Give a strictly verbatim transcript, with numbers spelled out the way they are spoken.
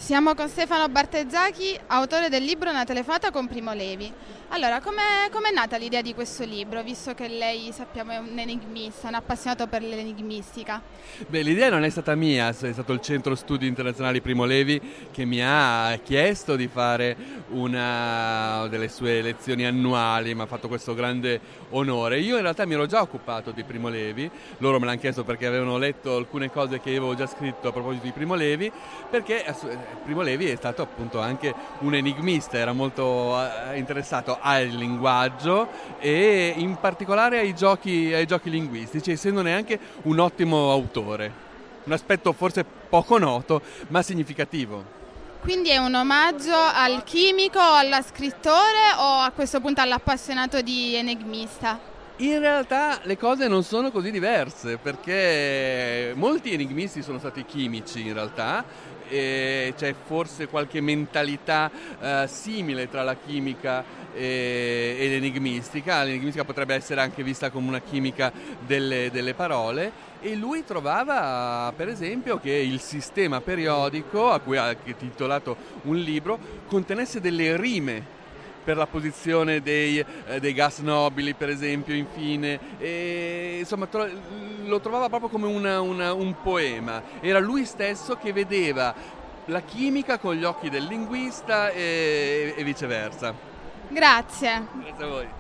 Siamo con Stefano Bartezzachi, autore del libro Una telefonata con Primo Levi. Allora, com'è, com'è nata l'idea di questo libro, visto che lei, sappiamo, è un enigmista, un appassionato per l'enigmistica? Beh, l'idea non è stata mia, è stato il Centro Studi Internazionali Primo Levi che mi ha chiesto di fare una delle sue lezioni annuali, mi ha fatto questo grande onore. Io in realtà mi ero già occupato di Primo Levi, loro me l'hanno chiesto perché avevano letto alcune cose che avevo già scritto a proposito di Primo Levi, perché Primo Levi è stato appunto anche un enigmista, era molto interessato al linguaggio e in particolare ai giochi, ai giochi linguistici, essendone anche un ottimo autore. Un aspetto forse poco noto, ma significativo. Quindi è un omaggio al chimico, allo scrittore o a questo punto all'appassionato di enigmista? In realtà le cose non sono così diverse, perché molti enigmisti sono stati chimici in realtà, e c'è forse qualche mentalità eh, simile tra la chimica e, e l'enigmistica. L'enigmistica potrebbe essere anche vista come una chimica delle, delle parole, e lui trovava per esempio che il sistema periodico, a cui ha titolato un libro, contenesse delle rime per la posizione dei, eh, dei gas nobili, per esempio, infine, e, insomma tro- lo trovava proprio come una, una, un poema. Era lui stesso che vedeva la chimica con gli occhi del linguista e, e viceversa. Grazie. Grazie a voi.